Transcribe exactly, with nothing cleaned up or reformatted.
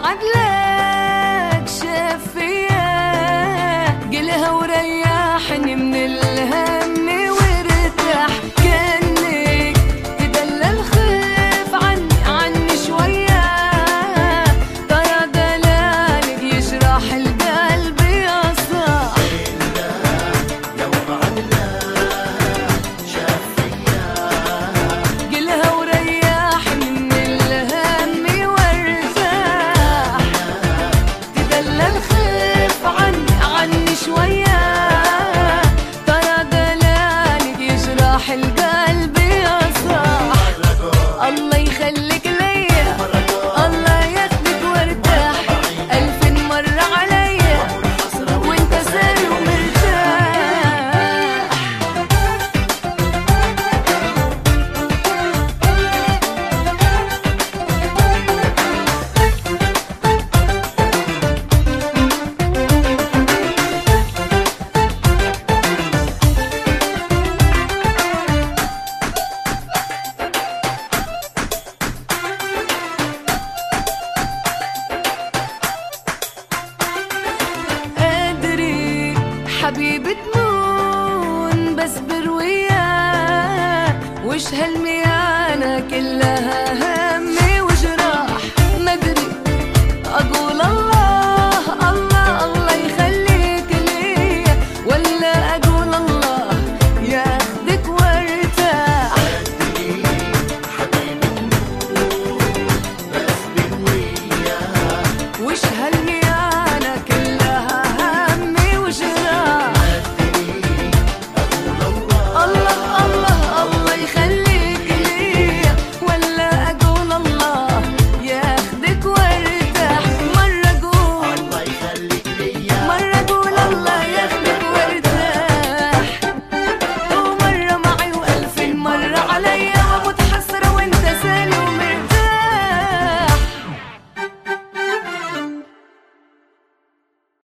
عدلك شاف فيا، قلها وريحني من الهم وارتاح. كأنك تدلى الخيف عني عني شوية، ترى دلالك يجرح القلب يا صاح. يوم عدلك شاف فيا، قلها وريحني من الهم وارتاح. تدلى الخيف عني عني شوية، ترى دلالك يجرح القلب يا صاح. الله يخليك ليا، الله ياخدك وارتاح. ألف مرة عليا وانت سالي ومرتاح. أدري حبيبي تمون بس بروياك، وش هالمي